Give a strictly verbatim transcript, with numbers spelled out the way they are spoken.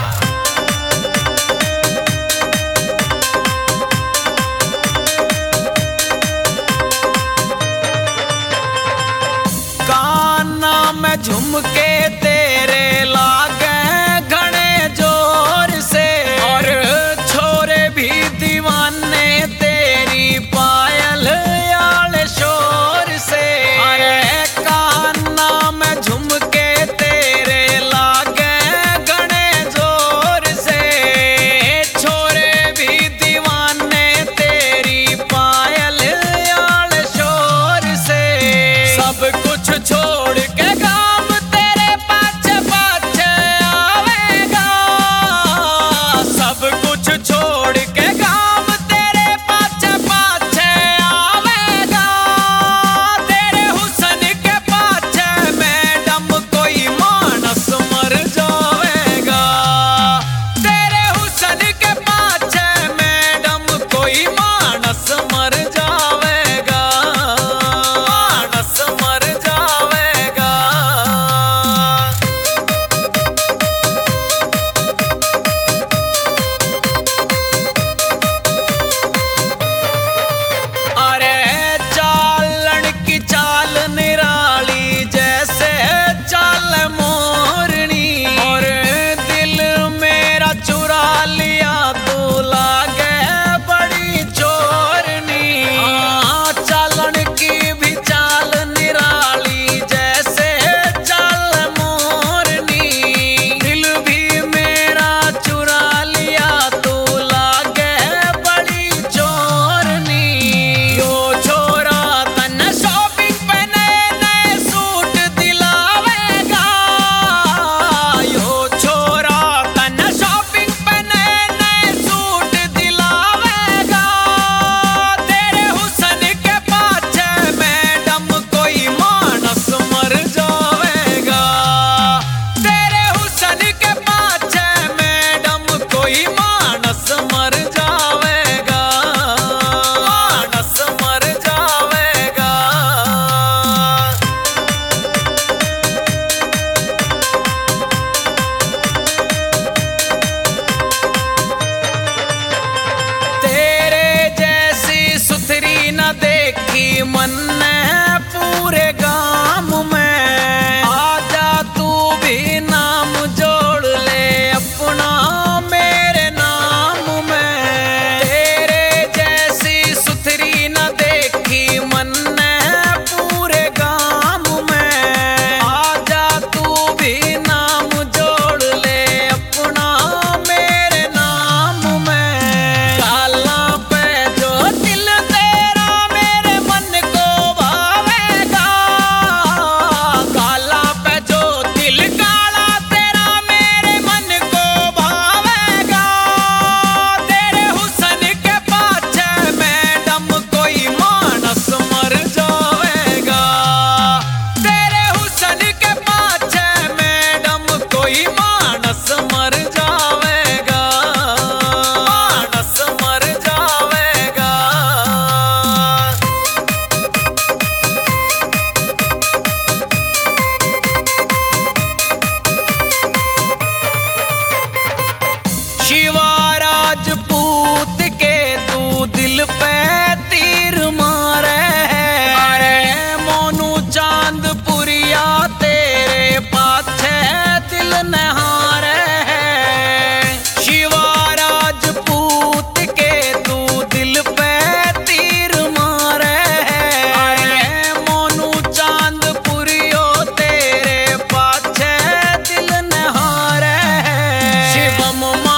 काना में झुमके तेरे लागे घने जोर से, और छोरे भी दीवाने तेरी पायल आले शोर से। अरे काना में झुमके तेरे लागे घने जोर से, छोरे भी दीवाने तेरी पायल आले शोर से। सब कुछ छोड़ के काम तेरे पाछे पाछे आवेगा, सब कुछ छोड़ के काम तेरे पाछे पाछे आवेगा। तेरे हुस्न के पाछे मैडम कोई मानस मर जावेगा, तेरे हुस्न के पाछे मैडम कोई मानस मर जावेगा, मानस मर जावेगा। अरे चालन की चाल निराली जैसे चाल मोरनी, और दिल मेरा चुरा लिया तू लागे बड़ी चोरनी। हाँ, चालन की भी चाल निराली जैसे चाल मोरनी, दिल भी मेरा चुरा लिया तू लागे बड़ी चोरनी। यो छोरा तन्ने शॉपिंग पे नए नए सूट दिलावेगा, यो छोरा तन्ने शॉपिंग पे नए नए सूट दिलावेगा। तेरे हुस्न के पाछे मैडम कोई मानस मर जावेगा, तेरे हुस्न के पाछे मैडम कोई मानस मर जावेगा, मानस मर जावेगा। तेरे जैसी सुथरी न देखी मन्ने पूरे गाम में। आजा तू भी नाम जोड़ ले अपना मेरे नाम में। तेरे जैसी सुथरी न देखी मन्ने पूरे गाम में। आजा तू भी नाम जोड़ ले अपना मेरे नाम में। काला पे जो दिल तेरा मेरे मन को भावेगा, काला पे जो दिल काला तेरा मेरे मन को भावेगा। तेरे हुस्न के पाछे मैडम कोई मानस मर जावेगा, तेरे हुस्न के पाछे मैडम कोई मानस मर जावेगा, मानस मर जावेगा। शिवा राजपूत के तू दिल पे तीर मारे है। अरे मोनू चांदपुरिया तेरे पाछे दिल नहारे है। शिवा राजपूत के तू दिल पे तीर मारे है। अरे मोनू चांदपुरियो तेरे पाछे दिल नहारे है। शिवम